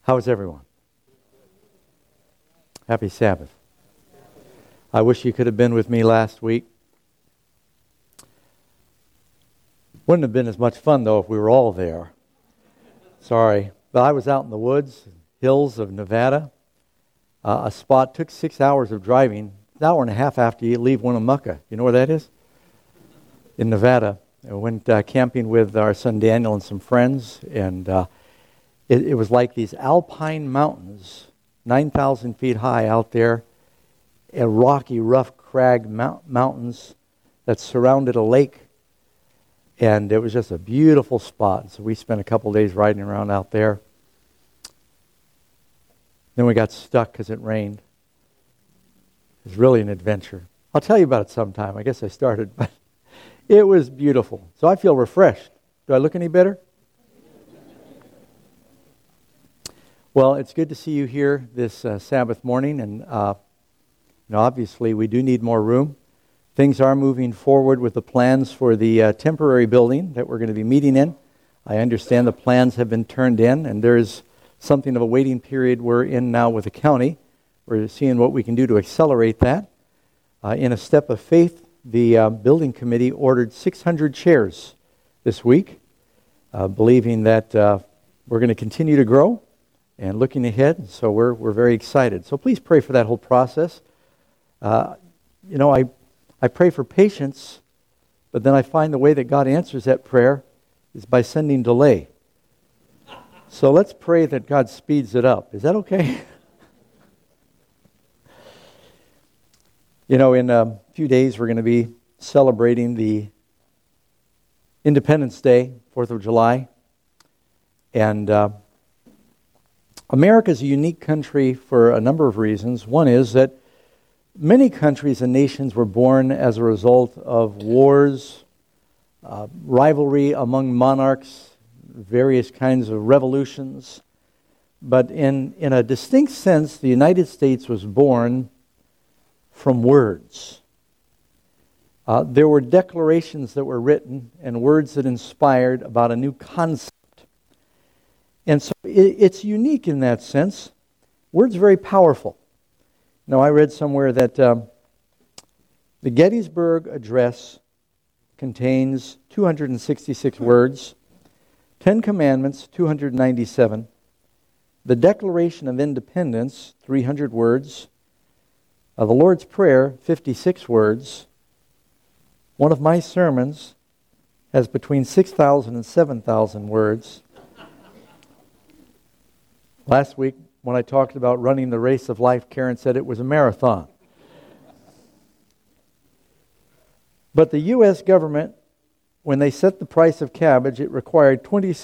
How's everyone? Happy Sabbath. I wish you could have been with me last week. Wouldn't have been as much fun, though, if we were all there. Sorry. But I was out in the woods, hills of Nevada. A spot took 6 hours of driving, an hour and a half after you leave Winnemucca. You know where that is? In Nevada. I went camping with our son Daniel and some friends, and it was like these alpine mountains, 9,000 feet high out there, and rocky, rough crag mountains that surrounded a lake. And it was just a beautiful spot. So we spent a couple days riding around out there. Then we got stuck because it rained. It was really an adventure. I'll tell you about it sometime. I guess I started, but it was beautiful. So I feel refreshed. Do I look any better? Well, it's good to see you here this Sabbath morning. And obviously we do need more room. Things are moving forward with the plans for the temporary building that we're going to be meeting in. I understand the plans have been turned in, and there's something of a waiting period we're in now with the county. We're seeing what we can do to accelerate that. In a step of faith, the building committee ordered 600 chairs this week, believing that we're going to continue to grow and looking ahead. So we're very excited. So please pray for that whole process. I pray for patience, but then I find the way that God answers that prayer is by sending delay. So let's pray that God speeds it up. Is that okay? In a few days we're going to be celebrating the Independence Day, 4th of July. And America is a unique country for a number of reasons. One is that many countries and nations were born as a result of wars, rivalry among monarchs, various kinds of revolutions. But in a distinct sense, the United States was born from words. There were declarations that were written and words that inspired about a new concept. And so it's unique in that sense. Words are very powerful. Now, I read somewhere that the Gettysburg Address contains 266 words, 10 Commandments, 297, the Declaration of Independence, 300 words, the Lord's Prayer, 56 words. One of my sermons has between 6,000 and 7,000 words. Last week, when I talked about running the race of life, Karen said it was a marathon. But the U.S. government, when they set the price of cabbage, it required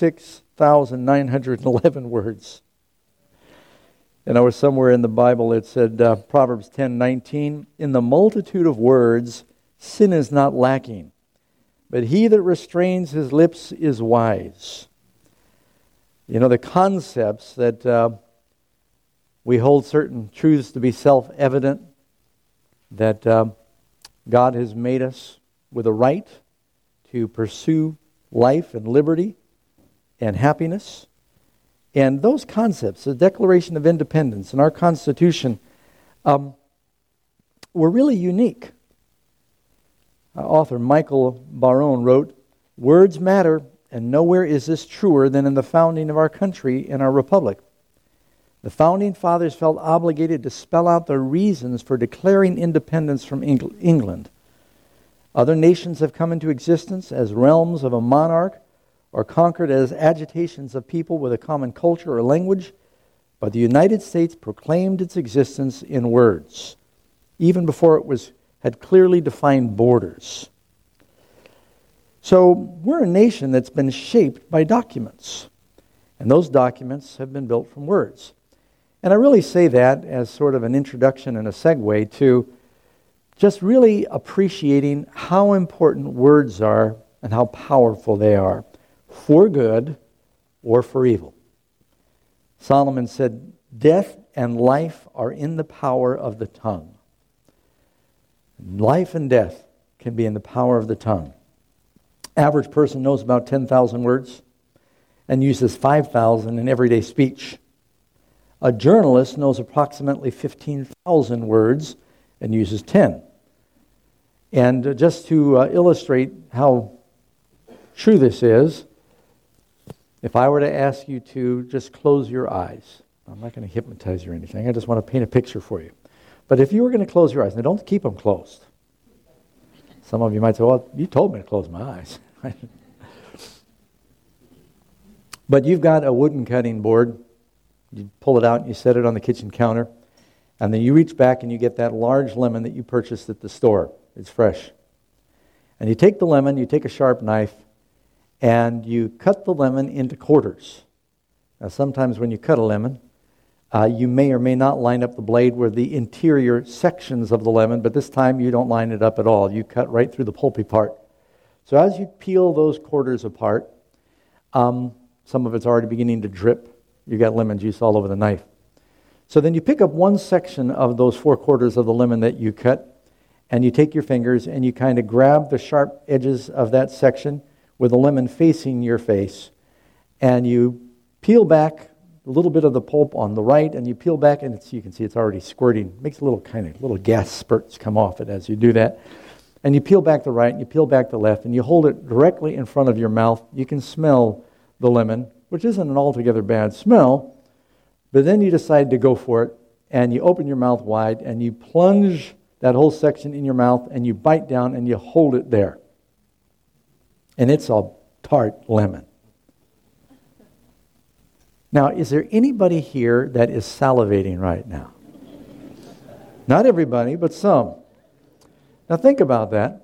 26,911 words. And I was somewhere in the Bible, it said, Proverbs 10:19, in the multitude of words, sin is not lacking, but he that restrains his lips is wise. The concepts that we hold certain truths to be self-evident, that God has made us with a right to pursue life and liberty and happiness. And those concepts, the Declaration of Independence and our Constitution, were really unique. Author Michael Barone wrote, "Words matter, and nowhere is this truer than in the founding of our country and our republic. The Founding Fathers felt obligated to spell out the reasons for declaring independence from England. Other nations have come into existence as realms of a monarch or conquered as agitations of people with a common culture or language, but the United States proclaimed its existence in words, even before it had clearly defined borders." So we're a nation that's been shaped by documents, and those documents have been built from words. And I really say that as sort of an introduction and a segue to just really appreciating how important words are and how powerful they are, for good or for evil. Solomon said, "Death and life are in the power of the tongue." Life and death can be in the power of the tongue. Average person knows about 10,000 words and uses 5,000 in everyday speech. A journalist knows approximately 15,000 words and uses 10. And just to illustrate how true this is, if I were to ask you to just close your eyes, I'm not going to hypnotize you or anything, I just want to paint a picture for you. But if you were going to close your eyes, now don't keep them closed. Some of you might say, well, you told me to close my eyes. But you've got a wooden cutting board. You pull it out and you set it on the kitchen counter. And then you reach back and you get that large lemon that you purchased at the store. It's fresh. And you take the lemon, you take a sharp knife, and you cut the lemon into quarters. Now sometimes when you cut a lemon, you may or may not line up the blade where the interior sections of the lemon, but this time you don't line it up at all. You cut right through the pulpy part. So as you peel those quarters apart, some of it's already beginning to drip. You got lemon juice all over the knife. So then you pick up one section of those 4 quarters of the lemon that you cut, and you take your fingers and you kind of grab the sharp edges of that section with the lemon facing your face, and you peel back a little bit of the pulp on the right, and you peel back, and you can see it's already squirting. It makes a little gas spurts come off it as you do that. And you peel back the right, and you peel back the left, and you hold it directly in front of your mouth. You can smell the lemon, which isn't an altogether bad smell, but then you decide to go for it, and you open your mouth wide, and you plunge that whole section in your mouth, and you bite down, and you hold it there. And it's a tart lemon. Now, is there anybody here that is salivating right now? Not everybody, but some. Now think about that.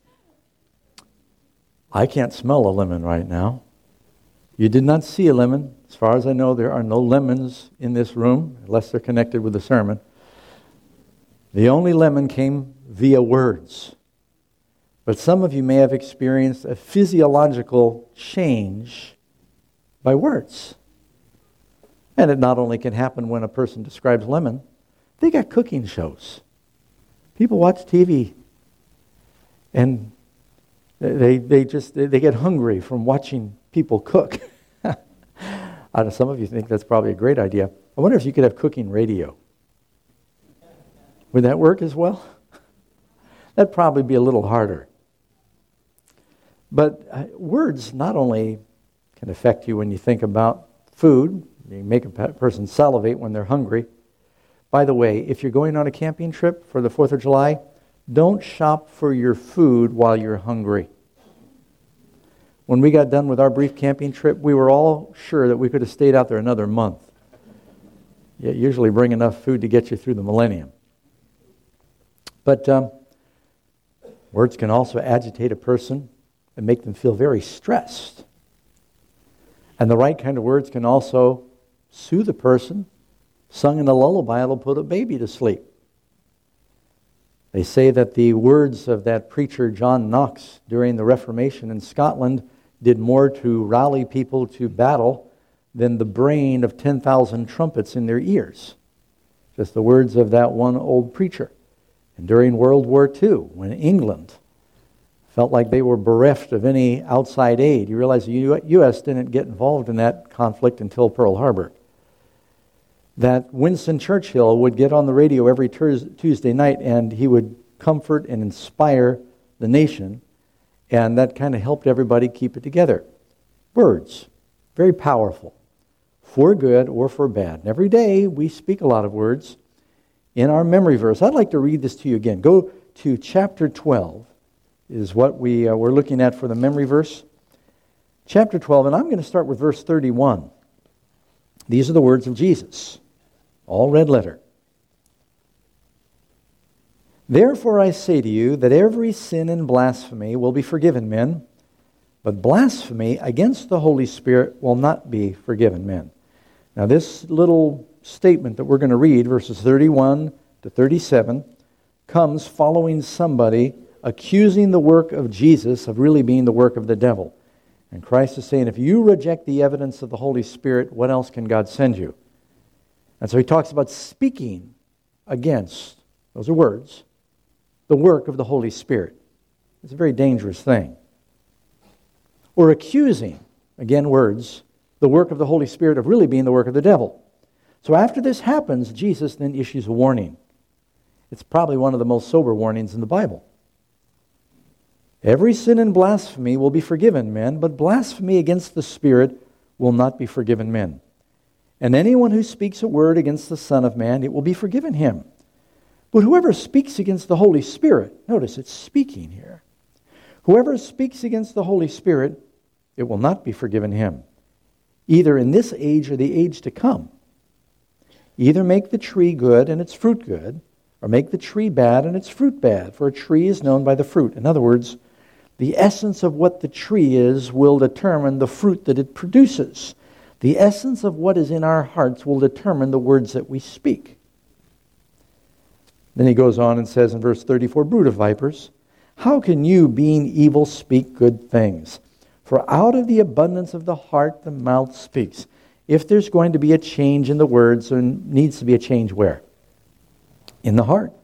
I can't smell a lemon right now. You did not see a lemon. As far as I know, there are no lemons in this room, unless they're connected with the sermon. The only lemon came via words. But some of you may have experienced a physiological change by words. And it not only can happen when a person describes lemon, they got cooking shows. People watch TV and they get hungry from watching people cook. I know some of you think that's probably a great idea. I wonder if you could have cooking radio. Would that work as well? That'd probably be a little harder. But words not only can affect you when you think about food, you make a person salivate when they're hungry. By the way, if you're going on a camping trip for the 4th of July, don't shop for your food while you're hungry. When we got done with our brief camping trip, we were all sure that we could have stayed out there another month. You usually bring enough food to get you through the millennium. But words can also agitate a person and make them feel very stressed. And the right kind of words can also soothe a person. Sung in a lullaby will put a baby to sleep. They say that the words of that preacher John Knox during the Reformation in Scotland did more to rally people to battle than the brain of 10,000 trumpets in their ears. Just the words of that one old preacher. And during World War II, when England felt like they were bereft of any outside aid, you realize the U.S. didn't get involved in that conflict until Pearl Harbor. That Winston Churchill would get on the radio every Tuesday night and he would comfort and inspire the nation, and that kind of helped everybody keep it together. Words, very powerful, for good or for bad. And every day we speak a lot of words in our memory verse. I'd like to read this to you again. Go to chapter 12 is what we're looking at for the memory verse. Chapter 12, and I'm going to start with verse 31. These are the words of Jesus. All red letter. Therefore I say to you that every sin and blasphemy will be forgiven men, but blasphemy against the Holy Spirit will not be forgiven men. Now this little statement that we're going to read, verses 31 to 37, comes following somebody accusing the work of Jesus of really being the work of the devil. And Christ is saying, if you reject the evidence of the Holy Spirit, what else can God send you? And so he talks about speaking against, those are words, the work of the Holy Spirit. It's a very dangerous thing. Or accusing, again words, the work of the Holy Spirit of really being the work of the devil. So after this happens, Jesus then issues a warning. It's probably one of the most sober warnings in the Bible. Every sin and blasphemy will be forgiven men, but blasphemy against the Spirit will not be forgiven men. And anyone who speaks a word against the Son of Man, it will be forgiven him. But whoever speaks against the Holy Spirit, notice it's speaking here. Whoever speaks against the Holy Spirit, it will not be forgiven him, either in this age or the age to come. Either make the tree good and its fruit good, or make the tree bad and its fruit bad, for a tree is known by the fruit. In other words, the essence of what the tree is will determine the fruit that it produces. The essence of what is in our hearts will determine the words that we speak. Then he goes on and says in verse 34, brood of vipers, how can you, being evil, speak good things? For out of the abundance of the heart, the mouth speaks. If there's going to be a change in the words, there needs to be a change where? In the heart.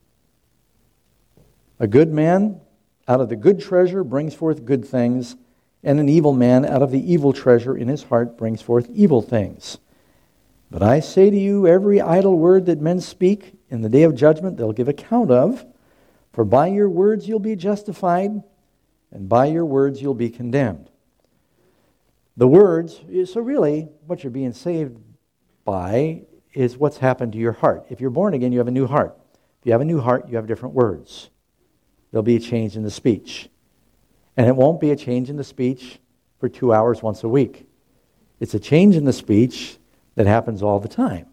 A good man out of the good treasure brings forth good things, and an evil man out of the evil treasure in his heart brings forth evil things. But I say to you, every idle word that men speak, in the day of judgment they'll give account of. For by your words you'll be justified, and by your words you'll be condemned. The words, so really what you're being saved by is what's happened to your heart. If you're born again, you have a new heart. If you have a new heart, you have different words. There'll be a change in the speech. And it won't be a change in the speech for 2 hours once a week. It's a change in the speech that happens all the time.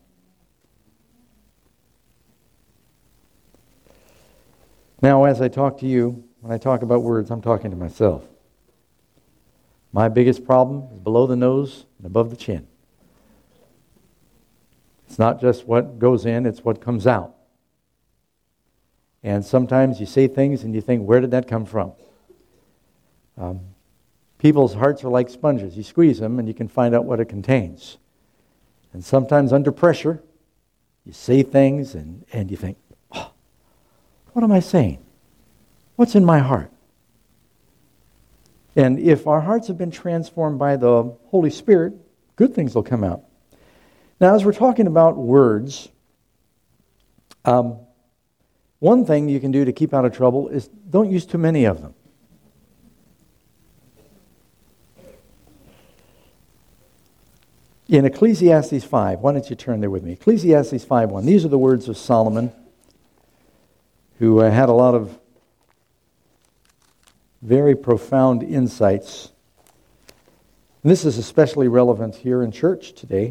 Now, as I talk to you, when I talk about words, I'm talking to myself. My biggest problem is below the nose and above the chin. It's not just what goes in, it's what comes out. And sometimes you say things and you think, where did that come from? People's hearts are like sponges. You squeeze them and you can find out what it contains. And sometimes under pressure, you say things and you think, oh, what am I saying? What's in my heart? And if our hearts have been transformed by the Holy Spirit, good things will come out. Now, as we're talking about words, one thing you can do to keep out of trouble is don't use too many of them. In Ecclesiastes 5, why don't you turn there with me? Ecclesiastes 5:1. These are the words of Solomon, who had a lot of very profound insights. And this is especially relevant here in church today.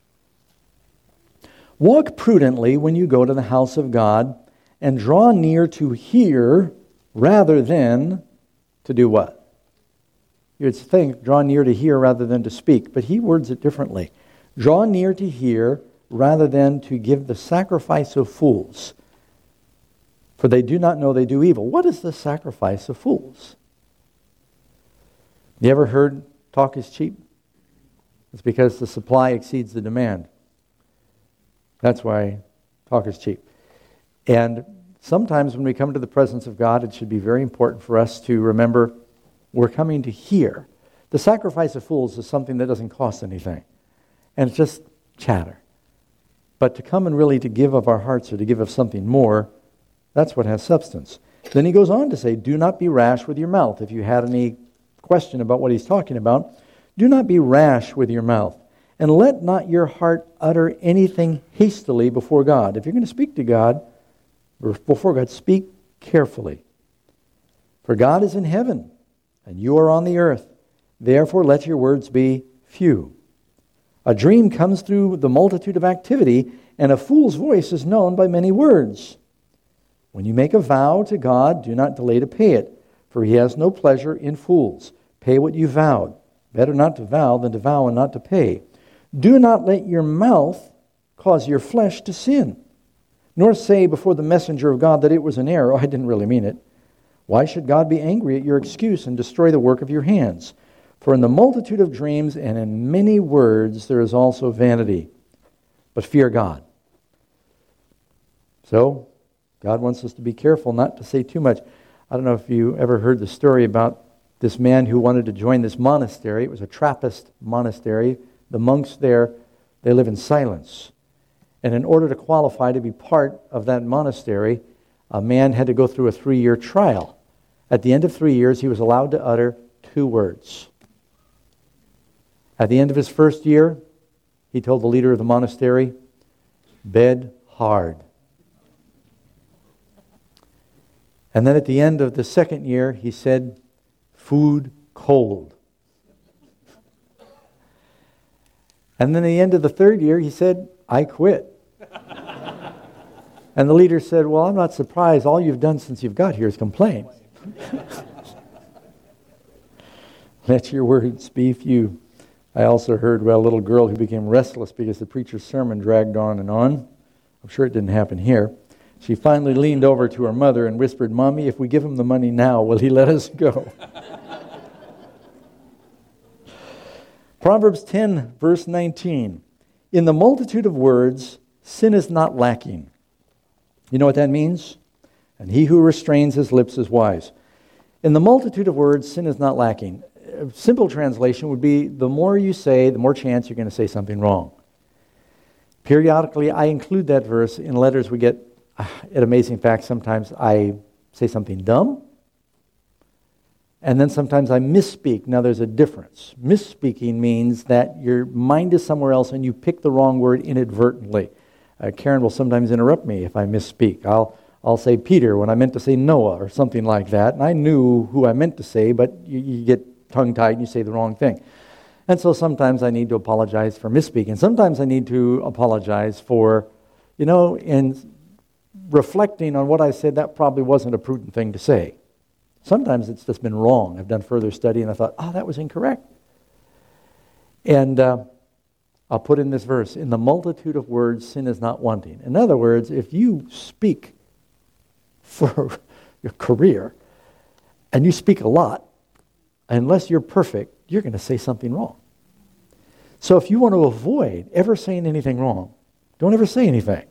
Walk prudently when you go to the house of God, and draw near to hear rather than to do what? You'd think, draw near to hear rather than to speak, but he words it differently. Draw near to hear rather than to give the sacrifice of fools, for they do not know they do evil. What is the sacrifice of fools? You ever heard talk is cheap? It's because the supply exceeds the demand. That's why talk is cheap. And sometimes when we come to the presence of God, it should be very important for us to remember we're coming to hear. The sacrifice of fools is something that doesn't cost anything. And it's just chatter. But to come and really to give of our hearts or to give of something more, that's what has substance. Then he goes on to say, do not be rash with your mouth. If you had any question about what he's talking about, do not be rash with your mouth. And let not your heart utter anything hastily before God. If you're going to speak to God, or before God, speak carefully. For God is in heaven, and you are on the earth. Therefore let your words be few. A dream comes through the multitude of activity, and a fool's voice is known by many words. When you make a vow to God, do not delay to pay it, for he has no pleasure in fools. Pay what you vowed. Better not to vow than to vow and not to pay. Do not let your mouth cause your flesh to sin, nor say before the messenger of God that it was an error. Oh, I didn't really mean it. Why should God be angry at your excuse and destroy the work of your hands? For in the multitude of dreams and in many words there is also vanity. But fear God. So, God wants us to be careful not to say too much. I don't know if you ever heard the story about this man who wanted to join this monastery. It was a Trappist monastery. The monks there, they live in silence. And in order to qualify to be part of that monastery, a man had to go through a 3-year trial. At the end of 3 years, he was allowed to utter 2 words. At the end of his first year, he told the leader of the monastery, "Bed hard." And then at the end of the second year, he said, "Food cold." And then at the end of the third year, he said, "I quit." And the leader said, "Well, I'm not surprised. All you've done since you've got here is complain." Let your words be few. I also heard about a little girl who became restless because the preacher's sermon dragged on and on. I'm sure it didn't happen here. She finally leaned over to her mother and whispered, "Mommy, if we give him the money now, will he let us go?" Proverbs 10, verse 19. In the multitude of words, sin is not lacking. You know what that means? And he who restrains his lips is wise. In the multitude of words, sin is not lacking. A simple translation would be, the more you say, the more chance you're going to say something wrong. Periodically, I include that verse in letters we get at Amazing Facts. Sometimes I say something dumb, and then sometimes I misspeak. Now there's a difference. Misspeaking means that your mind is somewhere else and you pick the wrong word inadvertently. Karen will sometimes interrupt me if I misspeak. I'll say Peter when I meant to say Noah or something like that, and I knew who I meant to say, but you get tongue-tied and you say the wrong thing. And so sometimes I need to apologize for misspeaking. Sometimes I need to apologize for, in reflecting on what I said, that probably wasn't a prudent thing to say. Sometimes it's just been wrong. I've done further study and I thought, that was incorrect. And I'll put in this verse, in the multitude of words, sin is not wanting. In other words, if you speak for your career and you speak a lot, unless you're perfect, you're going to say something wrong. So if you want to avoid ever saying anything wrong, don't ever say anything.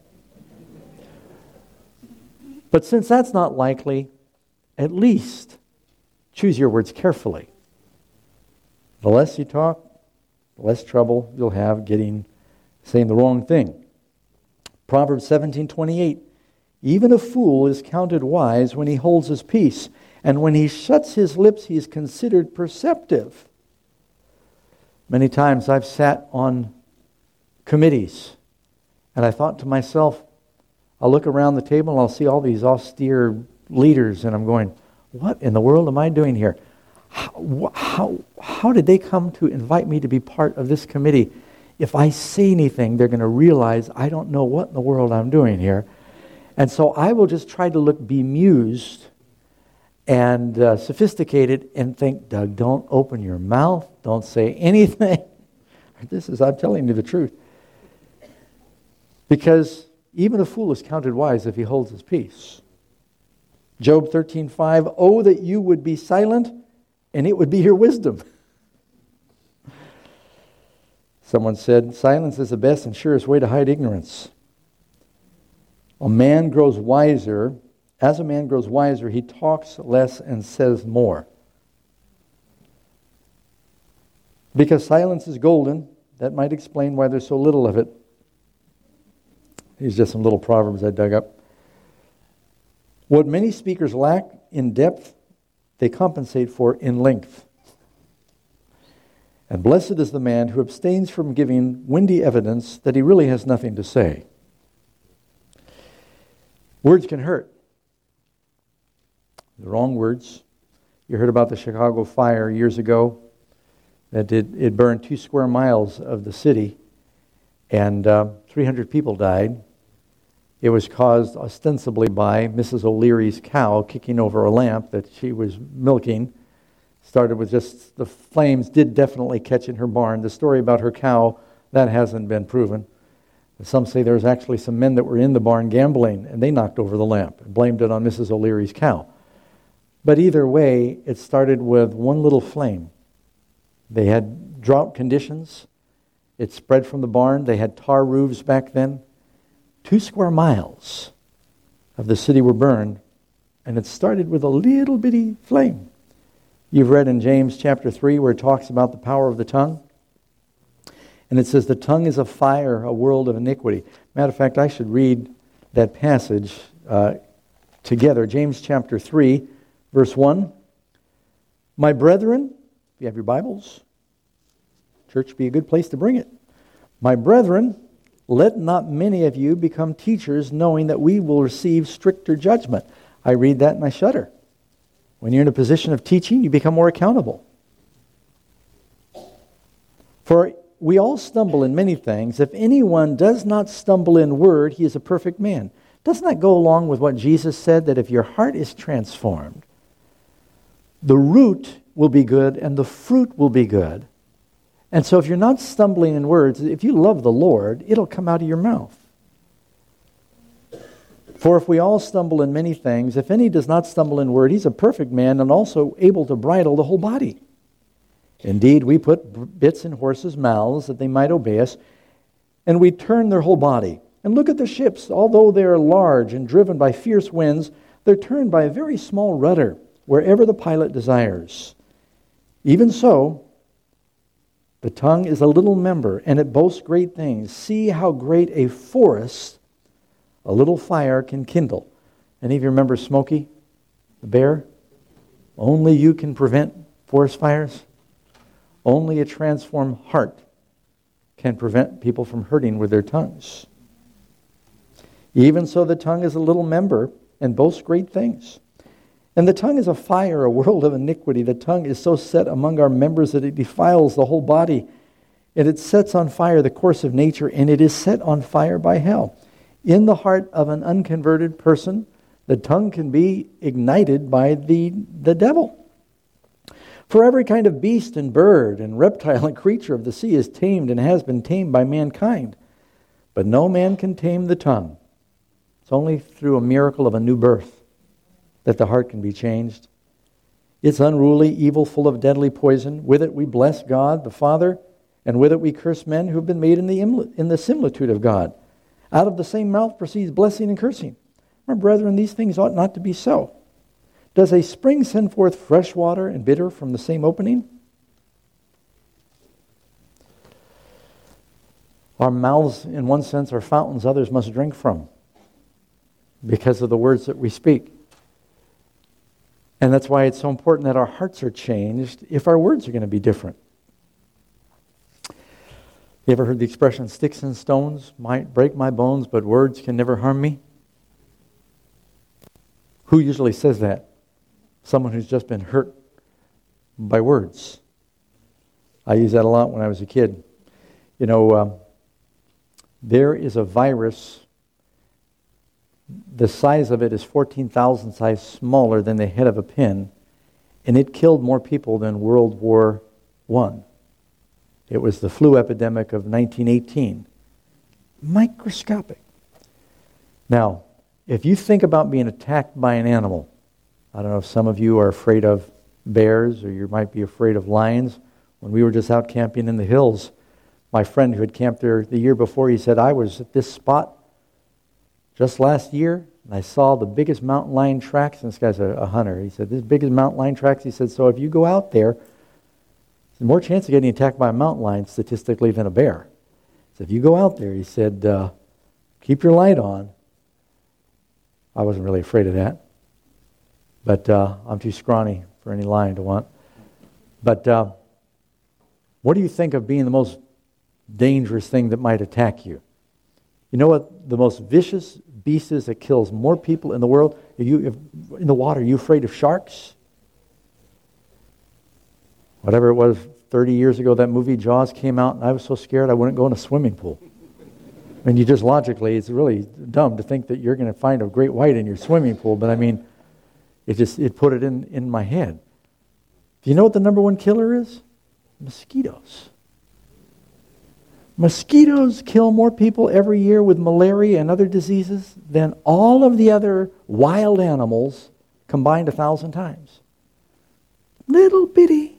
But since that's not likely, at least choose your words carefully. The less you talk, the less trouble you'll have saying the wrong thing. Proverbs 17:28, even a fool is counted wise when he holds his peace, and when he shuts his lips, he is considered perceptive. Many times I've sat on committees, and I thought to myself, I'll look around the table and I'll see all these austere leaders, and I'm going, what in the world am I doing here? How did they come to invite me to be part of this committee? If I say anything, they're going to realize I don't know what in the world I'm doing here. And so I will just try to look bemused and sophisticated and think, Doug, don't open your mouth. Don't say anything. I'm telling you the truth. Because even a fool is counted wise if he holds his peace. Job 13:5, oh, that you would be silent, and it would be your wisdom. Someone said, silence is the best and surest way to hide ignorance. As a man grows wiser, he talks less and says more. Because silence is golden, that might explain why there's so little of it. These are just some little proverbs I dug up. What many speakers lack in depth, they compensate for in length. And blessed is the man who abstains from giving windy evidence that he really has nothing to say. Words can hurt. The wrong words. You heard about the Chicago fire years ago. That it burned 2 square miles of the city, and 300 people died. It was caused ostensibly by Mrs. O'Leary's cow kicking over a lamp that she was milking. Started with just the flames did definitely catch in her barn. The story about her cow, that hasn't been proven. Some say there was actually some men that were in the barn gambling, and they knocked over the lamp and blamed it on Mrs. O'Leary's cow. But either way, it started with one little flame. They had drought conditions. It spread from the barn. They had tar roofs back then. 2 square miles of the city were burned, and it started with a little bitty flame. You've read in James chapter 3 where it talks about the power of the tongue. And it says, the tongue is a fire, a world of iniquity. Matter of fact, I should read that passage together. James chapter 3, verse 1. My brethren, if you have your Bibles, church would be a good place to bring it. My brethren, let not many of you become teachers, knowing that we will receive stricter judgment. I read that and I shudder. When you're in a position of teaching, you become more accountable. For we all stumble in many things. If anyone does not stumble in word, he is a perfect man. Doesn't that go along with what Jesus said, that if your heart is transformed, the root will be good and the fruit will be good? And so if you're not stumbling in words, if you love the Lord, it'll come out of your mouth. For if we all stumble in many things, if any does not stumble in word, he's a perfect man and also able to bridle the whole body. Indeed, we put bits in horses' mouths that they might obey us, and we turn their whole body. And look at the ships. Although they are large and driven by fierce winds, they're turned by a very small rudder, wherever the pilot desires. Even so, the tongue is a little member, and it boasts great things. See how great a forest a little fire can kindle. Any of you remember Smokey, the bear? Only you can prevent forest fires. Only a transformed heart can prevent people from hurting with their tongues. Even so, the tongue is a little member and boasts great things. And the tongue is a fire, a world of iniquity. The tongue is so set among our members that it defiles the whole body. And it sets on fire the course of nature, and it is set on fire by hell. In the heart of an unconverted person, the tongue can be ignited by the devil. For every kind of beast and bird and reptile and creature of the sea is tamed and has been tamed by mankind. But no man can tame the tongue. It's only through a miracle of a new birth that the heart can be changed. It's unruly, evil, full of deadly poison. With it we bless God, the Father, and with it we curse men who have been made in the similitude of God. Out of the same mouth proceeds blessing and cursing. My brethren, these things ought not to be so. Does a spring send forth fresh water and bitter from the same opening? Our mouths, in one sense, are fountains others must drink from because of the words that we speak. And that's why it's so important that our hearts are changed if our words are going to be different. You ever heard the expression, sticks and stones might break my bones, but words can never harm me? Who usually says that? Someone who's just been hurt by words. I used that a lot when I was a kid. You know, there is a virus. The size of it is 14,000 size smaller than the head of a pin, and it killed more people than World War I. It was the flu epidemic of 1918. Microscopic. Now, if you think about being attacked by an animal, I don't know if some of you are afraid of bears or you might be afraid of lions. When we were just out camping in the hills, my friend who had camped there the year before, he said, I was at this spot just last year, and I saw the biggest mountain lion tracks. And this guy's a hunter. He said, this biggest mountain lion tracks. He said, so if you go out there, there's more chance of getting attacked by a mountain lion statistically than a bear. So if you go out there, he said, keep your light on. I wasn't really afraid of that. But I'm too scrawny for any lion to want. But what do you think of being the most dangerous thing that might attack you? You know what the most vicious beast is that kills more people in the world? In the water, are you afraid of sharks? Whatever it was, 30 years ago, that movie Jaws came out, and I was so scared I wouldn't go in a swimming pool. I mean, you just logically, it's really dumb to think that you're going to find a great white in your swimming pool, but I mean, it put it in my head. Do you know what the number one killer is? Mosquitoes. Mosquitoes kill more people every year with malaria and other diseases than all of the other wild animals combined 1,000 times. Little bitty.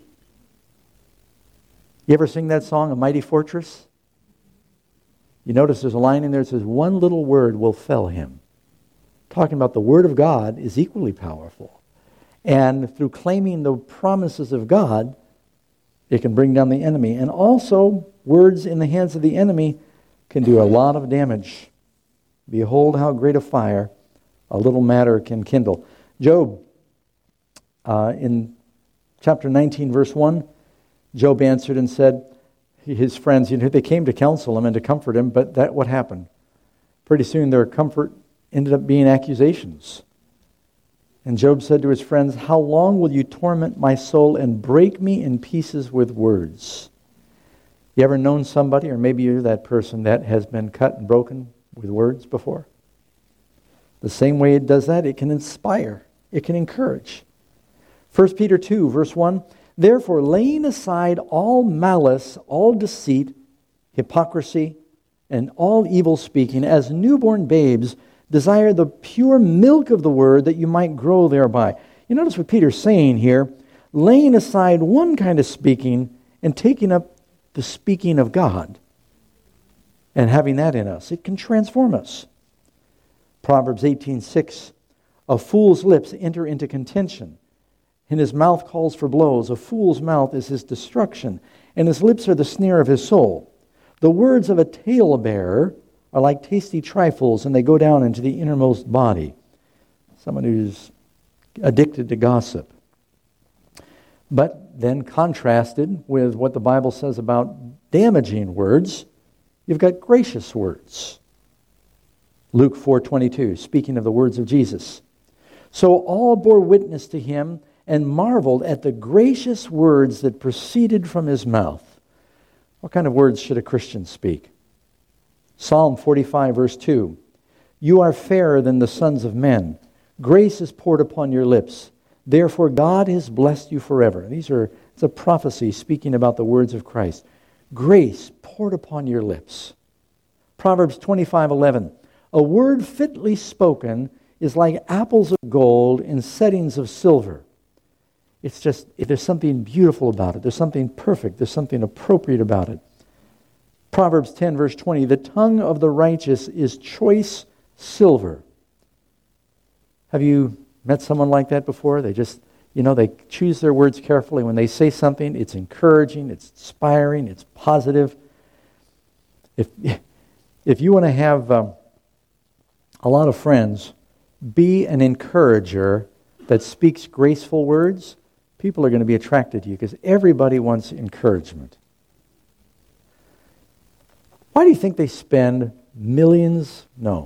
You ever sing that song, A Mighty Fortress? You notice there's a line in there that says, one little word will fell him. Talking about the Word of God is equally powerful. And through claiming the promises of God, it can bring down the enemy. And also, Words in the hands of the enemy can do a lot of damage. Behold how great a fire a little matter can kindle. Job, in chapter 19, verse 1, Job answered and said, his friends, they came to counsel him and to comfort him, but what happened? Pretty soon their comfort ended up being accusations. And Job said to his friends, how long will you torment my soul and break me in pieces with words? You ever known somebody, or maybe you're that person, that has been cut and broken with words before? The same way it does that, it can inspire, it can encourage. 1 Peter 2, verse 1, therefore laying aside all malice, all deceit, hypocrisy, and all evil speaking, as newborn babes, desire the pure milk of the word that you might grow thereby. You notice what Peter's saying here, laying aside one kind of speaking and taking up the speaking of God and having that in us. It can transform us. Proverbs 18:6, a fool's lips enter into contention, and his mouth calls for blows. A fool's mouth is his destruction, and his lips are the snare of his soul. The words of a talebearer are like tasty trifles, and they go down into the innermost body. Someone who's addicted to gossip. But then contrasted with what the Bible says about damaging words, you've got gracious words. Luke 4:22, speaking of the words of Jesus. So all bore witness to him and marveled at the gracious words that proceeded from his mouth. What kind of words should a Christian speak? Psalm 45, verse 2. You are fairer than the sons of men. Grace is poured upon your lips. Therefore God has blessed you forever. It's a prophecy speaking about the words of Christ. Grace poured upon your lips. Proverbs 25:11. A word fitly spoken is like apples of gold in settings of silver. It's just, there's something beautiful about it. There's something perfect. There's something appropriate about it. Proverbs 10, verse 20. The tongue of the righteous is choice silver. Have you met someone like that before? They just, they choose their words carefully. When they say something, it's encouraging, it's inspiring, it's positive. If you want to have a lot of friends, be an encourager that speaks graceful words. People are going to be attracted to you because everybody wants encouragement. Why do you think they spend billions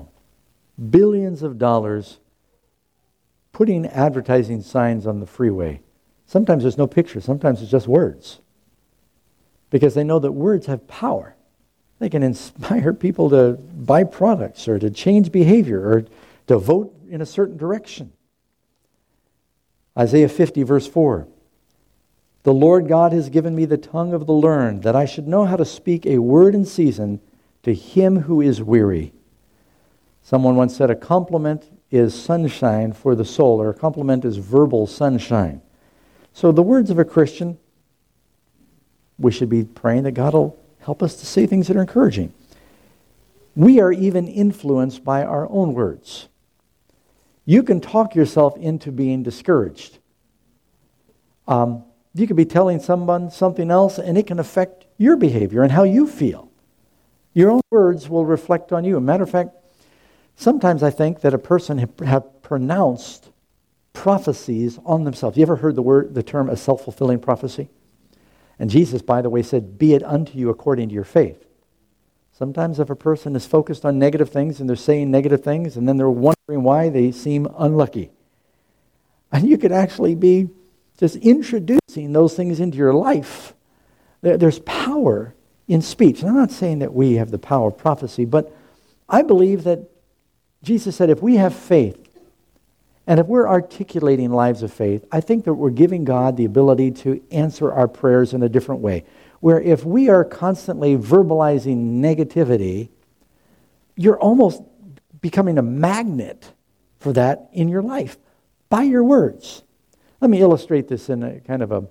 of dollars putting advertising signs on the freeway? Sometimes there's no picture, sometimes it's just words. Because they know that words have power. They can inspire people to buy products or to change behavior or to vote in a certain direction. Isaiah 50, verse 4. The Lord God has given me the tongue of the learned, that I should know how to speak a word in season to him who is weary. Someone once said a compliment is sunshine for the soul, or a compliment is verbal sunshine. So the words of a Christian, we should be praying that God will help us to say things that are encouraging. We are even influenced by our own words. You can talk yourself into being discouraged. You could be telling someone something else, and it can affect your behavior and how you feel. Your own words will reflect on you. As a matter of fact, sometimes I think that a person have pronounced prophecies on themselves. You ever heard the term a self-fulfilling prophecy? And Jesus, by the way, said, be it unto you according to your faith. Sometimes if a person is focused on negative things and they're saying negative things and then they're wondering why they seem unlucky. And you could actually be just introducing those things into your life. There's power in speech. And I'm not saying that we have the power of prophecy, but I believe that Jesus said if we have faith, and if we're articulating lives of faith, I think that we're giving God the ability to answer our prayers in a different way. Where if we are constantly verbalizing negativity, you're almost becoming a magnet for that in your life by your words. Let me illustrate this in a kind of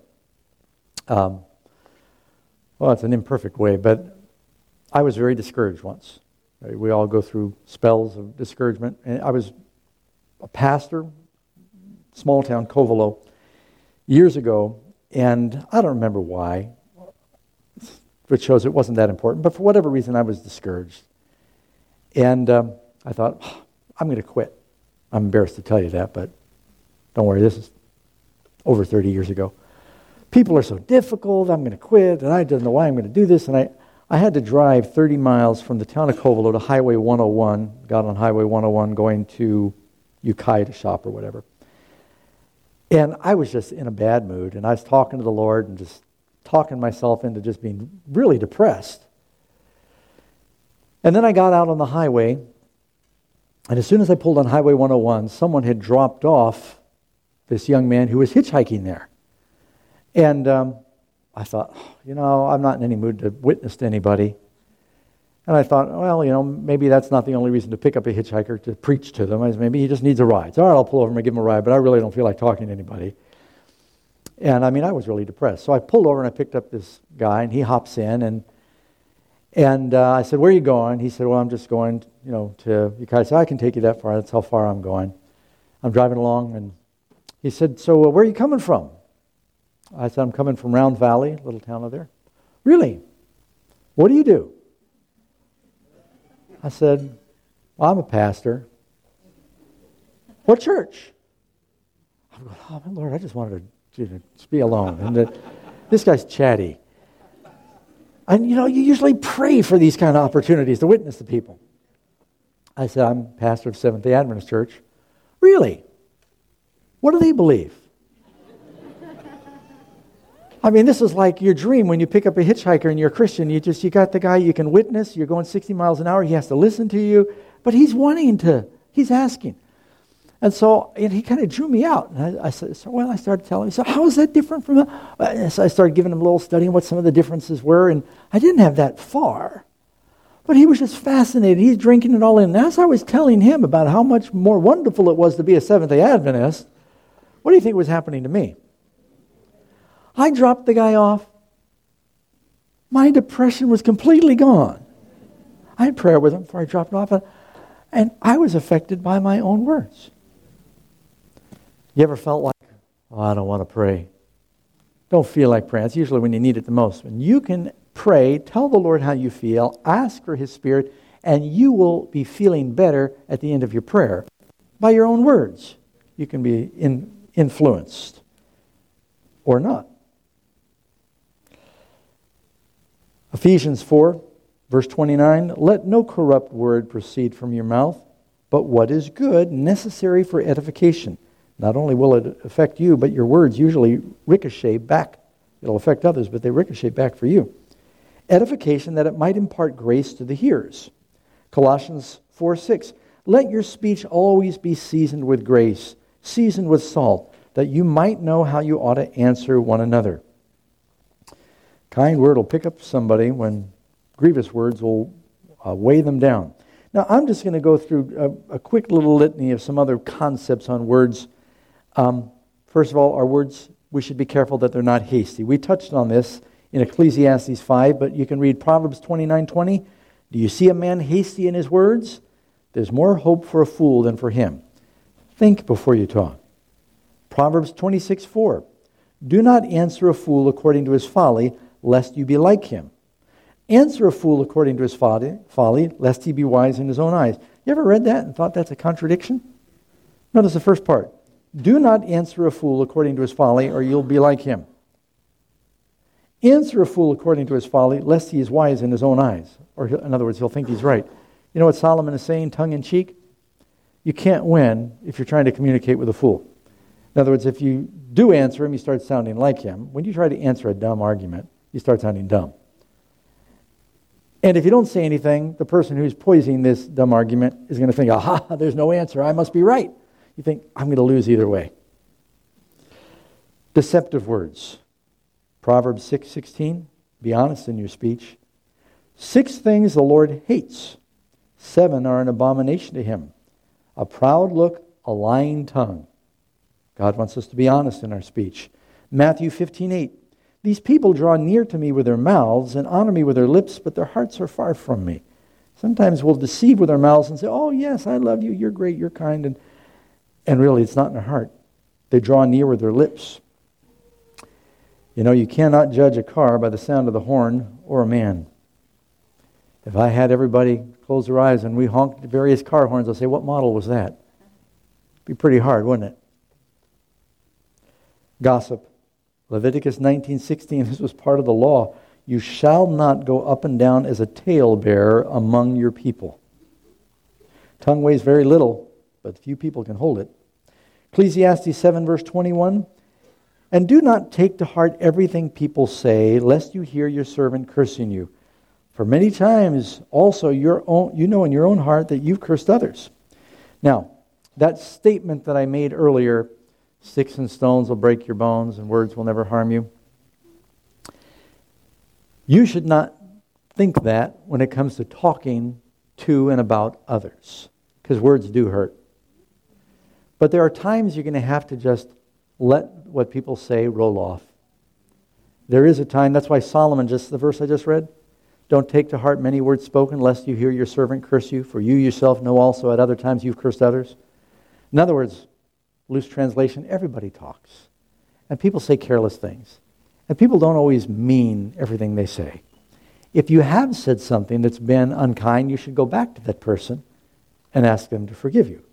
it's an imperfect way, but I was very discouraged once. We all go through spells of discouragement. And I was a pastor, small town, Covelo, years ago, and I don't remember why. It's which shows it wasn't that important. But for whatever reason, I was discouraged. And I thought, I'm going to quit. I'm embarrassed to tell you that, but don't worry, this is over 30 years ago. People are so difficult, I'm going to quit, and I don't know why I'm going to do this. And I had to drive 30 miles from the town of Covelo to Highway 101, got on Highway 101 going to Ukiah to shop or whatever. And I was just in a bad mood, and I was talking to the Lord and just talking myself into just being really depressed. And then I got out on the highway, and as soon as I pulled on Highway 101, someone had dropped off this young man who was hitchhiking there. And I thought, I'm not in any mood to witness to anybody. And I thought, well, maybe that's not the only reason to pick up a hitchhiker to preach to them. Maybe he just needs a ride. So all right, I'll pull over and give him a ride, but I really don't feel like talking to anybody. And I was really depressed. So I pulled over and I picked up this guy, and he hops in, and I said, where are you going? He said, well, I'm just going, to Ukiah. I said, I can take you that far. That's how far I'm going. I'm driving along, and he said, so where are you coming from? I said, I'm coming from Round Valley, little town over there. Really? What do you do? I said, well, I'm a pastor. What church? I'm going, oh, my Lord, I just wanted to just be alone. And this guy's chatty. And, you usually pray for these kind of opportunities to witness to people. I said, I'm pastor of Seventh-day Adventist Church. Really? What do they believe? This is like your dream when you pick up a hitchhiker and you're a Christian. You got the guy you can witness. You're going 60 miles an hour. He has to listen to you. But he's asking. And so he kind of drew me out. And I said, I started telling him, so how is that different from so I started giving him a little study on what some of the differences were. And I didn't have that far. But he was just fascinated. He's drinking it all in. And as I was telling him about how much more wonderful it was to be a Seventh-day Adventist, what do you think was happening to me? I dropped the guy off. My depression was completely gone. I had prayer with him before I dropped off, and I was affected by my own words. You ever felt like, I don't want to pray? Don't feel like praying. It's usually when you need it the most. When you can pray, tell the Lord how you feel, ask for His Spirit, and you will be feeling better at the end of your prayer. By your own words, you can be influenced or not. Ephesians 4, verse 29, let no corrupt word proceed from your mouth, but what is good, necessary for edification. Not only will it affect you, but your words usually ricochet back. It'll affect others, but they ricochet back for you. Edification, that it might impart grace to the hearers. Colossians 4:6, let your speech always be seasoned with grace, seasoned with salt, that you might know how you ought to answer one another. Kind word will pick up somebody when grievous words will weigh them down. Now, I'm just going to go through a quick little litany of some other concepts on words. First of all, our words, we should be careful that they're not hasty. We touched on this in Ecclesiastes 5, but you can read Proverbs 29:20. Do you see a man hasty in his words? There's more hope for a fool than for him. Think before you talk. Proverbs 26:4. Do not answer a fool according to his folly, lest you be like him. Answer a fool according to his folly, lest he be wise in his own eyes. You ever read that and thought that's a contradiction? Notice the first part. Do not answer a fool according to his folly, or you'll be like him. Answer a fool according to his folly, lest he is wise in his own eyes. Or in other words, he'll think he's right. You know what Solomon is saying, tongue-in-cheek? You can't win if you're trying to communicate with a fool. In other words, if you do answer him, you start sounding like him. When you try to answer a dumb argument, you start sounding dumb. And if you don't say anything, the person who's poising this dumb argument is going to think, aha, there's no answer, I must be right. You think, I'm going to lose either way. Deceptive words. Proverbs 6:16, be honest in your speech. 6 things the Lord hates. 7 are an abomination to him. A proud look, a lying tongue. God wants us to be honest in our speech. Matthew 15:8. These people draw near to me with their mouths and honor me with their lips, but their hearts are far from me. Sometimes we'll deceive with our mouths and say, oh yes, I love you, you're great, you're kind, and really it's not in their heart. They draw near with their lips. You know, you cannot judge a car by the sound of the horn or a man. If I had everybody close their eyes and we honked various car horns, I'll say, what model was that? It'd be pretty hard, wouldn't it? Gossip. Leviticus 19:16, this was part of the law. You shall not go up and down as a talebearer among your people. Tongue weighs very little, but few people can hold it. Ecclesiastes 7 verse 21, and do not take to heart everything people say, lest you hear your servant cursing you. For many times also you know in your own heart that you've cursed others. Now, that statement that I made earlier, sticks and stones will break your bones and words will never harm you. You should not think that when it comes to talking to and about others, because words do hurt. But there are times you're going to have to just let what people say roll off. There is a time, that's why Solomon, just the verse I just read, don't take to heart many words spoken, lest you hear your servant curse you, for you yourself know also at other times you've cursed others. In other words, loose translation, everybody talks. And people say careless things. And people don't always mean everything they say. If you have said something that's been unkind, you should go back to that person and ask them to forgive you.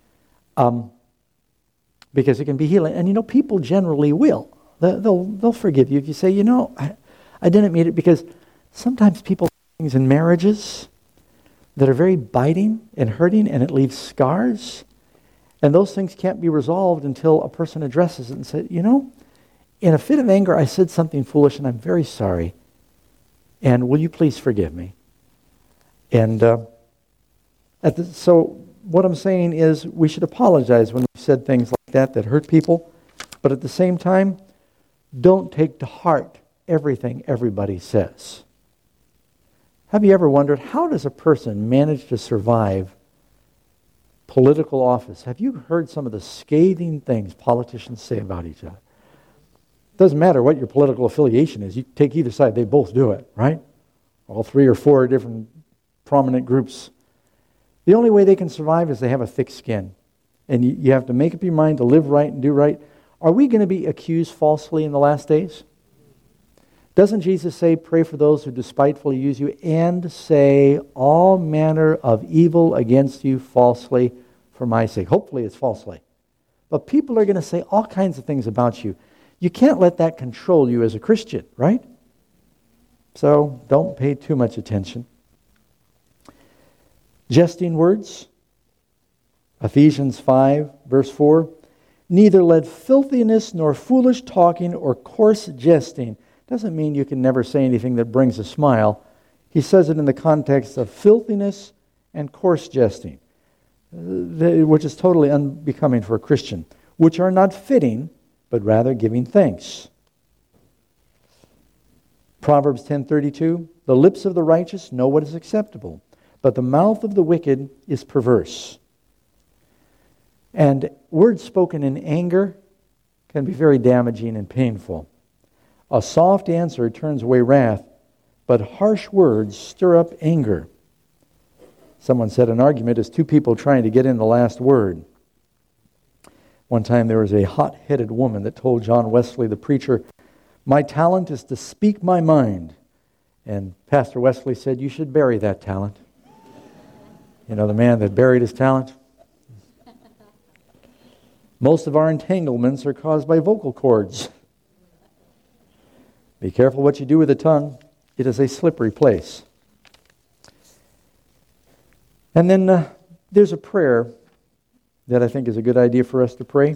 Because it can be healing. And you know, people generally will. They'll forgive you if you say, you know, I didn't mean it, because sometimes people do things in marriages that are very biting and hurting, and it leaves scars. And those things can't be resolved until a person addresses it and says, you know, in a fit of anger, I said something foolish, and I'm very sorry. And will you please forgive me? And so what I'm saying is we should apologize when we said things like that hurt people. But at the same time, don't take to heart everything everybody says. Have you ever wondered, how does a person manage to survive political office? Have you heard some of the scathing things politicians say about each other? Doesn't matter what your political affiliation is. You take either side, they both do it, right? All 3 or 4 different prominent groups. The only way they can survive is they have a thick skin. And you have to make up your mind to live right and do right. Are we going to be accused falsely in the last days? Doesn't Jesus say, pray for those who despitefully use you and say all manner of evil against you falsely for my sake? Hopefully it's falsely. But people are going to say all kinds of things about you. You can't let that control you as a Christian, right? So don't pay too much attention. Jesting words. Ephesians 5, verse 4. Neither let filthiness nor foolish talking or coarse jesting. Doesn't mean you can never say anything that brings a smile. He says it in the context of filthiness and coarse jesting, which is totally unbecoming for a Christian, which are not fitting, but rather giving thanks. Proverbs 10:32, the lips of the righteous know what is acceptable, but the mouth of the wicked is perverse. And words spoken in anger can be very damaging and painful. A soft answer turns away wrath, but harsh words stir up anger. Someone said an argument is 2 people trying to get in the last word. One time there was a hot-headed woman that told John Wesley, the preacher, my talent is to speak my mind. And Pastor Wesley said, you should bury that talent. You know, the man that buried his talent? Most of our entanglements are caused by vocal cords. Be careful what you do with the tongue. It is a slippery place. And then there's a prayer that I think is a good idea for us to pray.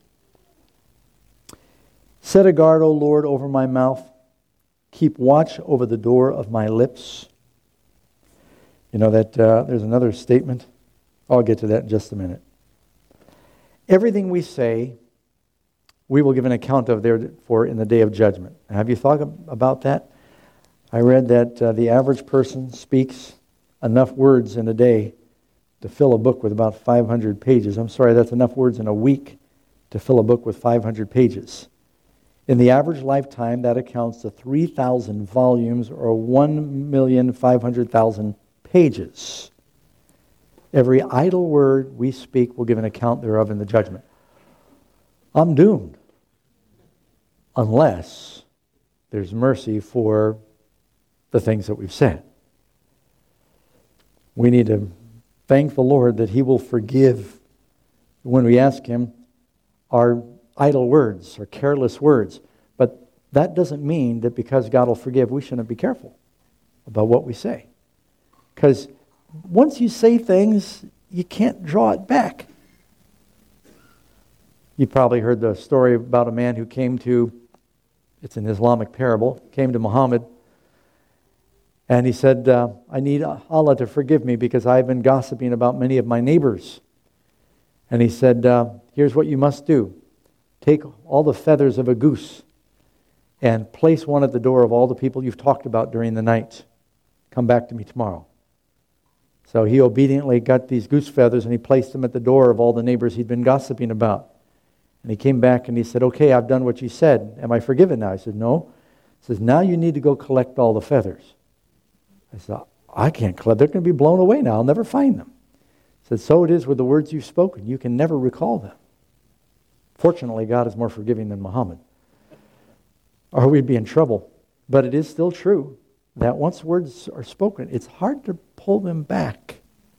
Set a guard, O Lord, over my mouth. Keep watch over the door of my lips. You know that there's another statement. I'll get to that in just a minute. Everything we say, we will give an account of therefore in the day of judgment. Have you thought about that? I read that the average person speaks enough words in a day to fill a book with about 500 pages. I'm sorry, that's enough words in a week to fill a book with 500 pages. In the average lifetime, that accounts to 3,000 volumes or 1,500,000 pages. Every idle word we speak will give an account thereof in the judgment. I'm doomed. Unless there's mercy for the things that we've said. We need to thank the Lord that He will forgive when we ask Him our idle words or careless words. But that doesn't mean that because God will forgive, we shouldn't be careful about what we say. Because once you say things, you can't draw it back. You probably heard the story about a man who came to, it's an Islamic parable, came to Muhammad, and he said, I need Allah to forgive me because I've been gossiping about many of my neighbors. And he said, here's what you must do. Take all the feathers of a goose and place one at the door of all the people you've talked about during the night. Come back to me tomorrow. So he obediently got these goose feathers and he placed them at the door of all the neighbors he'd been gossiping about. And he came back and he said, okay, I've done what you said. Am I forgiven now? I said, no. He says, now you need to go collect all the feathers. I said, I can't collect. They're going to be blown away now. I'll never find them. He said, so it is with the words you've spoken. You can never recall them. Fortunately, God is more forgiving than Muhammad, or we'd be in trouble. But it is still true that once words are spoken, it's hard to pull them back.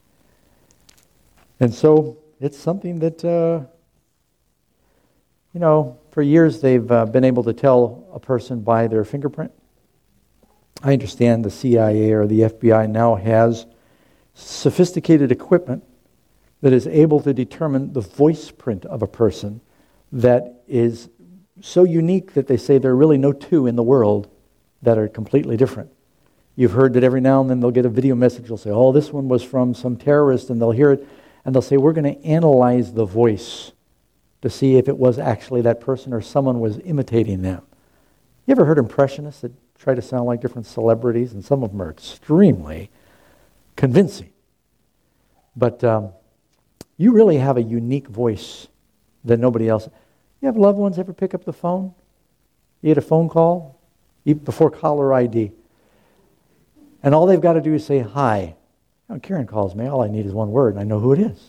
And so it's something that, for years they've been able to tell a person by their fingerprint. I understand the CIA or the FBI now has sophisticated equipment that is able to determine the voice print of a person that is so unique that they say there are really no two in the world that are completely different. You've heard that every now and then they'll get a video message. They'll say, oh, this one was from some terrorist, and they'll hear it, and they'll say, we're going to analyze the voice to see if it was actually that person or someone was imitating them. You ever heard impressionists that try to sound like different celebrities? And some of them are extremely convincing. But you really have a unique voice that nobody else. You have loved ones ever pick up the phone? You get a phone call, even before caller ID. And all they've got to do is say, hi. Karen calls me. All I need is one word, and I know who it is.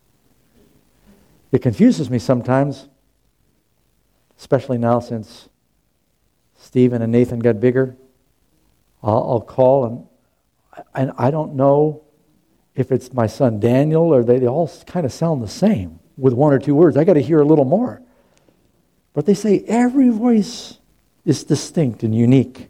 It confuses me sometimes, especially now since Stephen and Nathan got bigger. I'll call, and I don't know if it's my son Daniel, or they all kind of sound the same with one or two words. I got to hear a little more. But they say every voice is distinct and unique.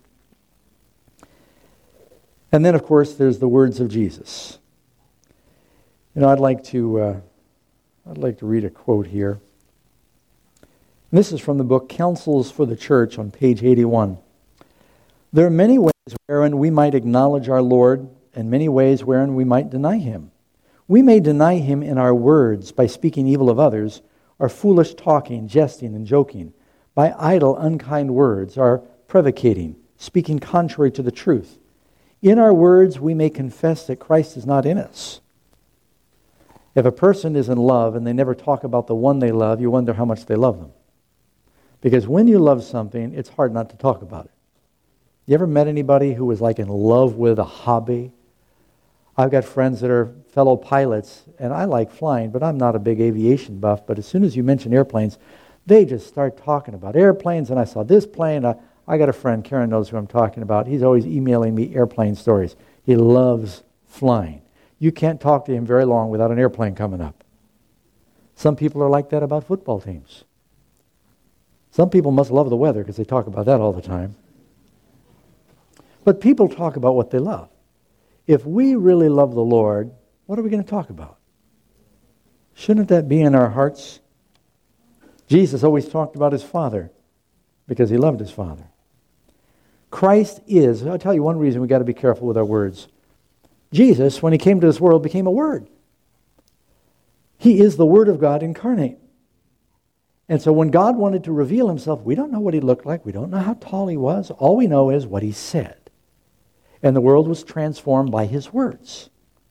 And then, of course, there's the words of Jesus. I'd like to read a quote here. And this is from the book Counsels for the Church on page 81. There are many ways wherein we might acknowledge our Lord, and many ways wherein we might deny Him. We may deny Him in our words by speaking evil of others, or foolish talking, jesting, and joking, by idle, unkind words, or prevaricating, speaking contrary to the truth. In our words, we may confess that Christ is not in us. If a person is in love and they never talk about the one they love, you wonder how much they love them. Because when you love something, it's hard not to talk about it. You ever met anybody who was like in love with a hobby? I've got friends that are fellow pilots, and I like flying, but I'm not a big aviation buff. But as soon as you mention airplanes, they just start talking about airplanes, and I saw this plane. I got a friend, Karen knows who I'm talking about. He's always emailing me airplane stories. He loves flying. You can't talk to him very long without an airplane coming up. Some people are like that about football teams. Some people must love the weather because they talk about that all the time. But people talk about what they love. If we really love the Lord, what are we going to talk about? Shouldn't that be in our hearts? Jesus always talked about His Father because He loved His Father. Christ is, I'll tell you one reason we've got to be careful with our words. Jesus, when He came to this world, became a Word. He is the Word of God incarnate. And so when God wanted to reveal Himself, we don't know what He looked like. We don't know how tall He was. All we know is what He said. And the world was transformed by His words.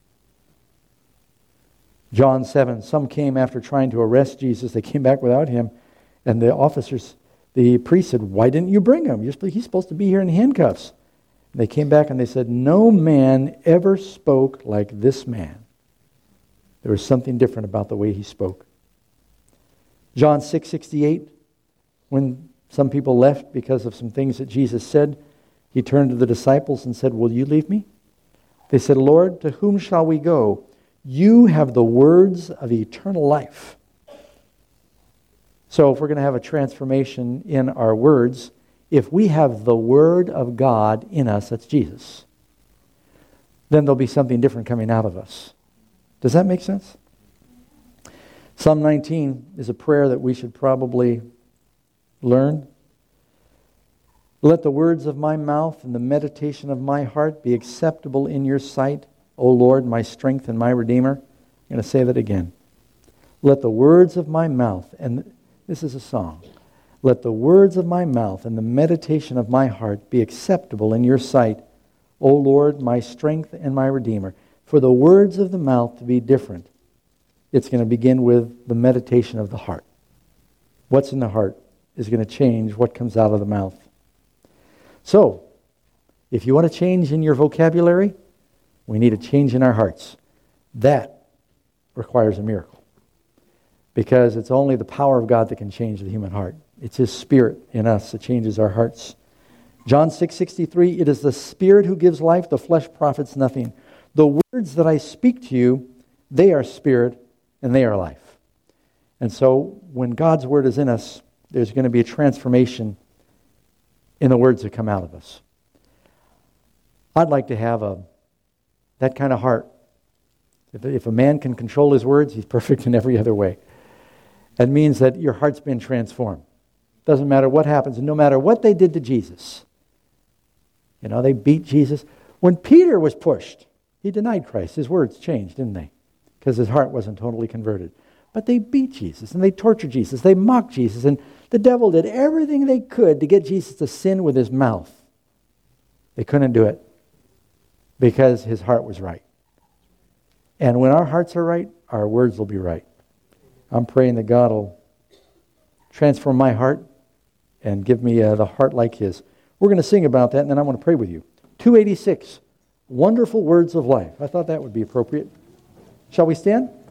John 7, some came after trying to arrest Jesus. They came back without Him. And the priest said, why didn't you bring Him? He's supposed to be here in handcuffs. And they came back and they said, no man ever spoke like this man. There was something different about the way He spoke. John 6:68, when Some people left because of some things that Jesus said. He turned to the disciples and said, "Will you leave me?" They said, "Lord, to whom shall we go? You have the words of eternal life." So if we're going to have a transformation in our words, if we have the Word of God in us, that's Jesus, then there'll be something different coming out of us. Does that make sense? Psalm 19 is a prayer that we should probably learn. Let the words of my mouth and the meditation of my heart be acceptable in your sight, O Lord, my strength and my Redeemer. I'm going to say that again. Let the words of my mouth, and this is a song, let the words of my mouth and the meditation of my heart be acceptable in your sight, O Lord, my strength and my Redeemer. For the words of the mouth to be different, it's going to begin with the meditation of the heart. What's in the heart is going to change what comes out of the mouth. So, if you want to change in your vocabulary, we need a change in our hearts. That requires a miracle. Because it's only the power of God that can change the human heart. It's His Spirit in us that changes our hearts. John 6:63, it is the Spirit who gives life, the flesh profits nothing. The words that I speak to you, they are spirit and they are life. And so when God's Word is in us, there's going to be a transformation in the words that come out of us. I'd like to have that kind of heart. If a man can control his words, he's perfect in every other way. That means that your heart's been transformed. Doesn't matter what happens, and no matter what they did to Jesus. You know, they beat Jesus. When Peter was pushed, he denied Christ. His words changed, didn't they? Because his heart wasn't totally converted. But they beat Jesus, and they tortured Jesus. They mocked Jesus, and the devil did everything they could to get Jesus to sin with his mouth. They couldn't do it because his heart was right. And when our hearts are right, our words will be right. I'm praying that God will transform my heart and give me the heart like His. We're going to sing about that, and then I want to pray with you. 286, Wonderful Words of Life. I thought that would be appropriate. Shall we stand?